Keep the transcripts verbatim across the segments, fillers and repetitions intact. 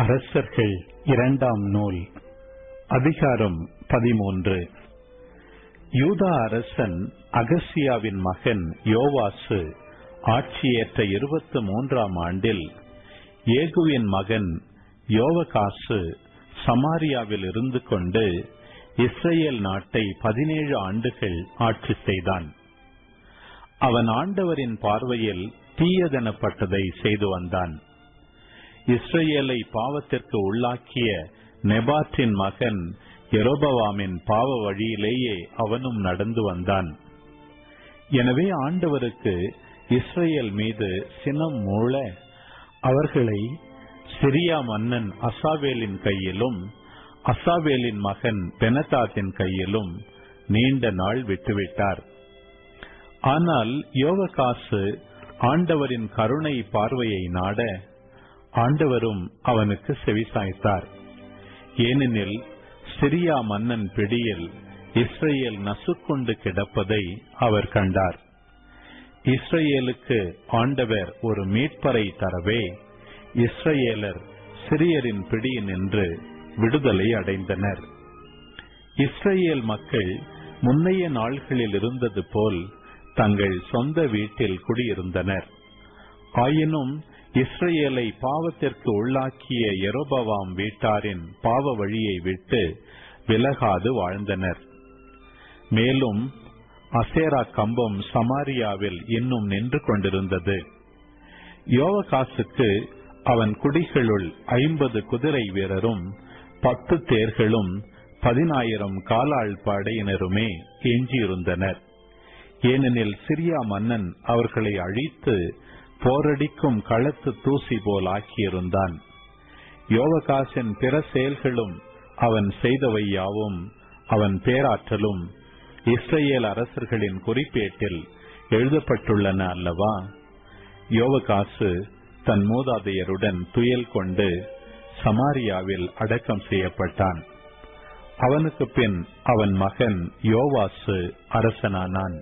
அரசர்கள் இரண்டாம் நூல் அதிகாரம் பதிமூன்று. யூதா அரசன் அகசியாவின் மகன் யோவாசு ஆட்சியேற்ற இருபத்து மூன்றாம் ஆண்டில் ஏகுவின் மகன் யோவகாசு சமாரியாவில் இருந்து கொண்டு இஸ்ரேல் நாட்டை பதினேழு ஆண்டுகள் ஆட்சி செய்தான். அவன் ஆண்டவரின் பார்வையில் தீயதெனப்பட்டதை செய்து வந்தான். இஸ்ரேலை பாவத்திற்கு உள்ளாக்கிய நெபாத்தின் மகன் யெரொபெயாமின் பாவ வழியிலேயே அவனும் நடந்து வந்தான். எனவே ஆண்டவருக்கு இஸ்ரேல் மீது சினம் மூள அவர்களை சிரியா மன்னன் அசாவேலின் கையிலும் அசாவேலின் மகன் பெனதாத்தின் கையிலும் நீண்ட நாள் விட்டுவிட்டார். ஆனால் யோவகாசு ஆண்டவரின் கருணை பார்வையை நாட ஆண்டவரும் அவனுக்கு செவிசாய்த்தார். ஏனெனில் சிரியா மன்னன் பிடியில் இஸ்ரேல் நசுக்கொண்டு கிடப்பதை அவர் கண்டார். இஸ்ரேலுக்கு ஆண்டவர் ஒரு மீட்பரை தரவே இஸ்ரேலர் சிரியரின் பிடியினின்று விடுதலை அடைந்தனர். இஸ்ரேல் மக்கள் முன்னைய நாள்களில் இருந்தது போல் தங்கள் சொந்த வீட்டில் குடியிருந்தனர். ஆயினும் இஸ்ரேலை பாவத்திற்கு உள்ளாக்கிய யெரொபெயாம் வீட்டாரின் பாவ வழியை விட்டு விலகாது வாழ்ந்தனர். மேலும் அசேரா கம்பம் சமாரியாவில் இன்னும் நின்று கொண்டிருந்தது. யோவகாசுக்கு அவன் குடிகளுள் ஐம்பது குதிரை வீரரும் பத்து தேர்களும் பதினாயிரம் காலாள் படையினருமே எஞ்சியிருந்தனர். ஏனெனில் சிரியா மன்னன் அவர்களை அழித்து போரடிக்கும் களத்து தூசி போல் ஆக்கியிருந்தான். யோவகாசின் பிற செயல்களும் அவன் செய்தவை யாவும் அவன் பேராற்றலும் இஸ்ரேல் அரசர்களின் குறிப்பேட்டில் எழுதப்பட்டுள்ளன அல்லவா? யோவகாசு தன் மூதாதையருடன் துயல் கொண்டு சமாரியாவில் அடக்கம் செய்யப்பட்டான். அவனுக்கு பின் அவன் மகன் யோவாசு அரசனானான்.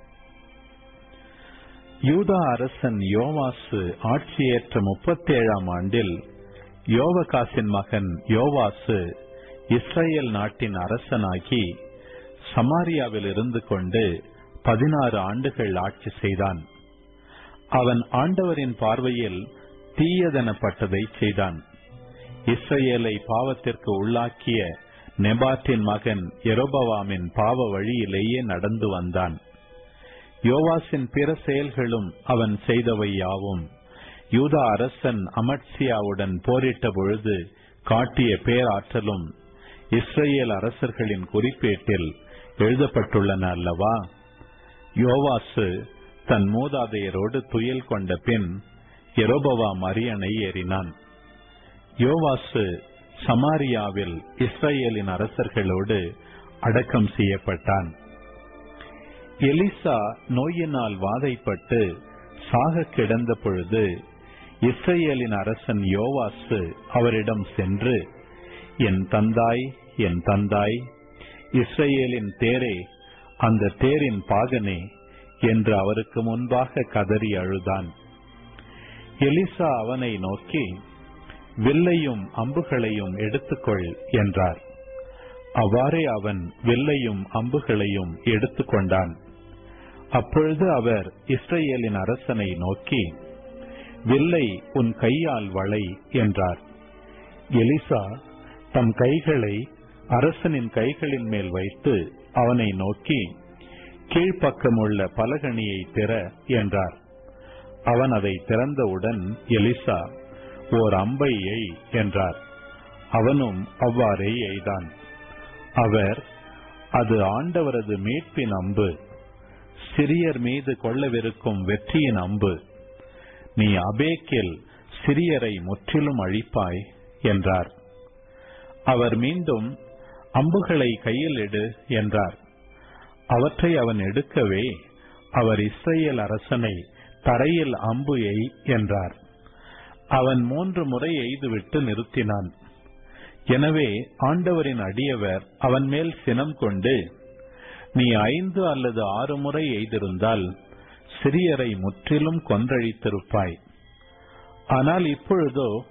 யூதா அரசன் யோவாசு ஆட்சியேற்ற முப்பத்தேழாம் ஆண்டில் யோவகாசின் மகன் யோவாசு இஸ்ரேல் நாட்டின் அரசனாகி சமாரியாவில் இருந்து கொண்டு பதினாறு ஆண்டுகள் ஆட்சி செய்தான். அவன் ஆண்டவரின் பார்வையில் தீயதெனப்பட்டதை செய்தான். இஸ்ரேலை பாவத்திற்கு உள்ளாக்கிய நெபாத்தின் மகன் யெரொபெயாமின் பாவ வழியிலேயே நடந்து வந்தான். யோவாசின் பிற செயல்களும் அவன் செய்தவை யாவும் யூதா அரசன் அமத்சியாவுடன் போரிட்ட பொழுது காட்டிய பேராற்றலும் இஸ்ரேல் அரசர்களின் குறிப்பேட்டில் எழுதப்பட்டுள்ளன அல்லவா? யோவாசு தன் மூதாதையரோடு துயல் கொண்ட பின் யெரொபெயாம் அரியணை ஏறினான். யோவாசு சமாரியாவில் இஸ்ரேலின் அரசர்களோடு அடக்கம் செய்யப்பட்டான். எலிசா நோயினால் வாதைப்பட்டு சாக கிடந்த பொழுது இஸ்ரேலின் அரசன் யோவாசு அவரிடம் சென்று, என் தந்தாய், என் தந்தாய், இஸ்ரேலின் தேரே, அந்த தேரின் பாகனே என்று அவருக்கு முன்பாக கதறி அழுதான். எலிசா அவனை நோக்கி, வில்லையும் அம்புகளையும் எடுத்துக்கொள் என்றார். அவ்வாறே அவன் வில்லையும் அம்புகளையும் எடுத்துக்கொண்டான். அப்பொழுது அவர் இஸ்ரேலின் அரசனை நோக்கி, வில்லை உன் கையால் வளை என்றார். எலிசா தம் கைகளை அரசனின் கைகளின் மேல் வைத்து அவனை நோக்கி, கீழ்ப்பக்கமுள்ள பலகணியை திற என்றார். அவன் அதை திறந்தவுடன் எலிசா, ஓர் அம்பை எய் என்றார். அவனும் அவ்வாறே எய்தான். அவர், அது ஆண்டவரது மீட்பின் அம்பு, சிரியர் மீது கொள்ளவிருக்கும் வெற்றியின் அம்பு, நீ அபேக்கில் சிரியரை முற்றிலும் அழிப்பாய் என்றார். அவர் மீண்டும், அம்புகளை கையில் எடு என்றார். அவற்றை அவன் எடுக்கவே அவர் இஸ்ரேல் அரசனை தரையில் அம்பு எய் என்றார். அவன் மூன்று முறை எய்துவிட்டு நிறுத்தினான். எனவே ஆண்டவரின் அடியவர் அவன் மேல் சினம் கொண்டு, நீ ஐந்து அல்லது ஆறு முறை எய்திருந்தால் சிரியரை முற்றிலும் கொன்றழித்திருப்பாய். ஆனால் இப்பொழுதோ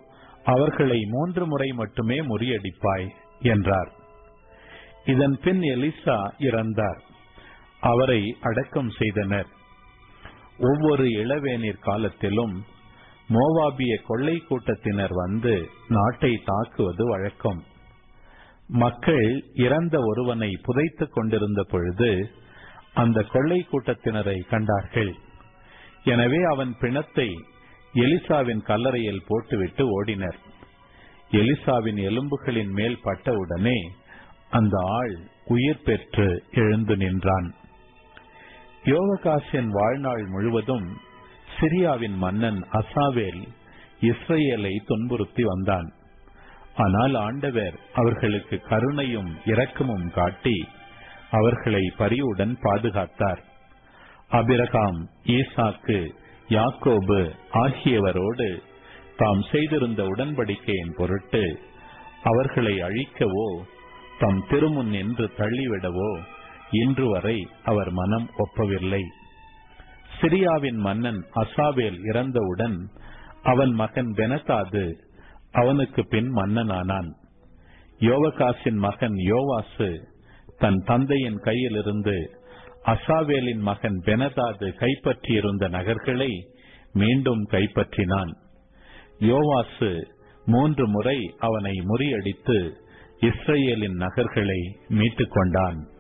அவர்களை மூன்று முறை மட்டுமே முறியடிப்பாய் என்றார். இதன் பின் எலிசா இறந்தார். அவரை அடக்கம் செய்தனர். ஒவ்வொரு இளவேநீர் காலத்திலும் மோவாபிய கொள்ளை கூட்டத்தினர் வந்து நாட்டை தாக்குவது வழக்கம். மக்கள் இறந்த ஒருவனை புதைத்துக் கொண்டிருந்த பொழுது அந்த கொள்ளை கூட்டத்தினரை கண்டார்கள். எனவே அவன் பிணத்தை எலிசாவின் கல்லறையில் போட்டுவிட்டு ஓடினர். எலிசாவின் எலும்புகளின் மேல் பட்டவுடனே அந்த ஆள் உயிர் பெற்று எழுந்து நின்றான். யோவாகாசின் வாழ்நாள் முழுவதும் சிரியாவின் மன்னன் அசாவேல் இஸ்ரேலை துன்புறுத்தி வந்தான். ஆனால் ஆண்டவர் அவர்களுக்கு கருணையும் இரக்கமும் காட்டி அவர்களை பரிவுடன் பாதுகாத்தார். ஆபிரகாம், ஈசாக்கு, யாக்கோபு ஆகியவரோடு தாம் செய்திருந்த உடன்படிக்கையின் பொருட்டு அவர்களை அழிக்கவோ தம் திருமுன் நின்று தள்ளிவிடவோ இன்று வரை அவர் மனம் ஒப்பவில்லை. சிரியாவின் மன்னன் அசாவேல் இறந்தவுடன் அவன் மகன் பெனதாது அவனுக்கு பின் மன்னனானான். யோவாகாசின் மகன் யோவாசு தன் தந்தையின் கையிலிருந்து அசாவேலின் மகன் பெனதாது கைப்பற்றியிருந்த நகர்களை மீண்டும் கைப்பற்றினான். யோவாசு மூன்று முறை அவனை முறியடித்து இஸ்ரேலின் நகர்களை மீட்டுக் கொண்டான்.